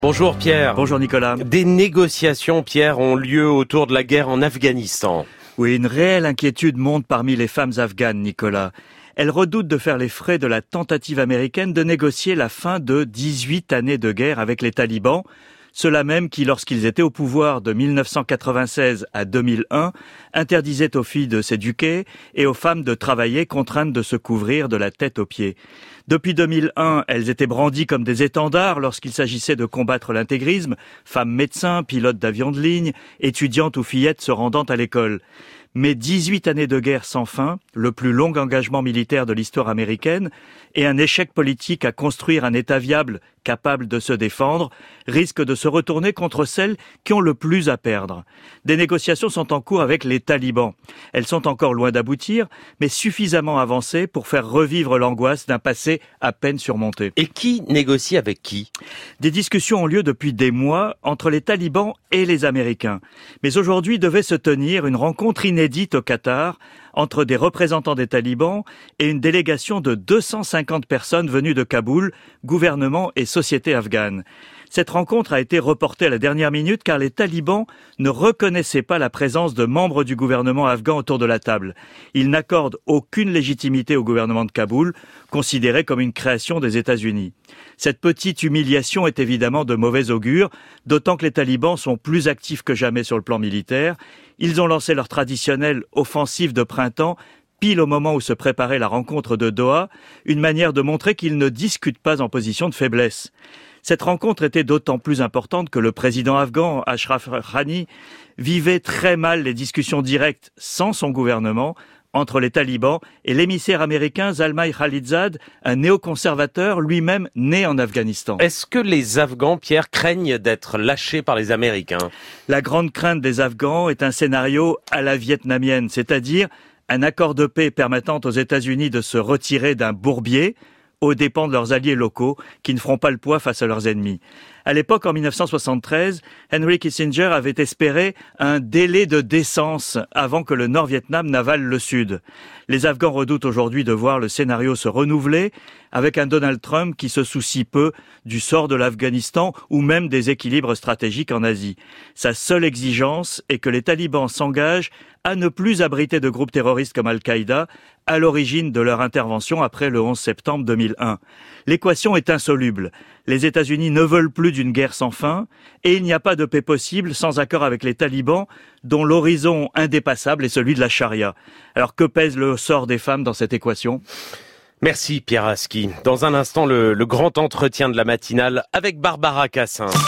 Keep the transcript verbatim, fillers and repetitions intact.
Bonjour Pierre. Bonjour Nicolas. Des négociations, Pierre, ont lieu autour de la guerre en Afghanistan. Oui, une réelle inquiétude monte parmi les femmes afghanes, Nicolas. Elles redoutent de faire les frais de la tentative américaine de négocier la fin de dix-huit années de guerre avec les talibans. Ceux-là même qui, lorsqu'ils étaient au pouvoir de mille neuf cent quatre-vingt-seize à deux mille un, interdisaient aux filles de s'éduquer et aux femmes de travailler, contraintes de se couvrir de la tête aux pieds. Depuis deux mille un, elles étaient brandies comme des étendards lorsqu'il s'agissait de combattre l'intégrisme, femmes médecins, pilotes d'avions de ligne, étudiantes ou fillettes se rendant à l'école. Mais dix-huit années de guerre sans fin, le plus long engagement militaire de l'histoire américaine, et un échec politique à construire un État viable capable de se défendre, risquent de se retourner contre celles qui ont le plus à perdre. Des négociations sont en cours avec les talibans. Elles sont encore loin d'aboutir, mais suffisamment avancées pour faire revivre l'angoisse d'un passé à peine surmonté. Et qui négocie avec qui ? Des discussions ont lieu depuis des mois entre les talibans et les Américains. Mais aujourd'hui devait se tenir une rencontre inédite au Qatar entre des représentants des talibans et une délégation de deux cent cinquante personnes venues de Kaboul, gouvernement et société afghane. Cette rencontre a été reportée à la dernière minute car les talibans ne reconnaissaient pas la présence de membres du gouvernement afghan autour de la table. Ils n'accordent aucune légitimité au gouvernement de Kaboul, considéré comme une création des États-Unis. Cette petite humiliation est évidemment de mauvais augure, d'autant que les talibans sont plus actifs que jamais sur le plan militaire. Ils ont lancé leur traditionnelle offensive de printemps, pile au moment où se préparait la rencontre de Doha, une manière de montrer qu'ils ne discutent pas en position de faiblesse. Cette rencontre était d'autant plus importante que le président afghan, Ashraf Ghani, vivait très mal les discussions directes sans son gouvernement entre les talibans et l'émissaire américain Zalmay Khalilzad, un néoconservateur lui-même né en Afghanistan. Est-ce que les Afghans, Pierre, craignent d'être lâchés par les Américains ? La grande crainte des Afghans est un scénario à la vietnamienne, c'est-à-dire un accord de paix permettant aux États-Unis de se retirer d'un bourbier aux dépens de leurs alliés locaux qui ne feront pas le poids face à leurs ennemis. À l'époque, en mille neuf cent soixante-treize, Henry Kissinger avait espéré un délai de décence avant que le Nord-Vietnam n'avale le Sud. Les Afghans redoutent aujourd'hui de voir le scénario se renouveler avec un Donald Trump qui se soucie peu du sort de l'Afghanistan ou même des équilibres stratégiques en Asie. Sa seule exigence est que les talibans s'engagent à ne plus abriter de groupes terroristes comme Al-Qaïda à l'origine de leur intervention après le onze septembre deux mille un. L'équation est insoluble. Les États-Unis ne veulent plus d'une guerre sans fin et il n'y a pas de paix possible sans accord avec les talibans dont l'horizon indépassable est celui de la charia. Alors que pèse le sort des femmes dans cette équation ? Merci Pierre Aski. Dans un instant, le, le grand entretien de la matinale avec Barbara Cassin.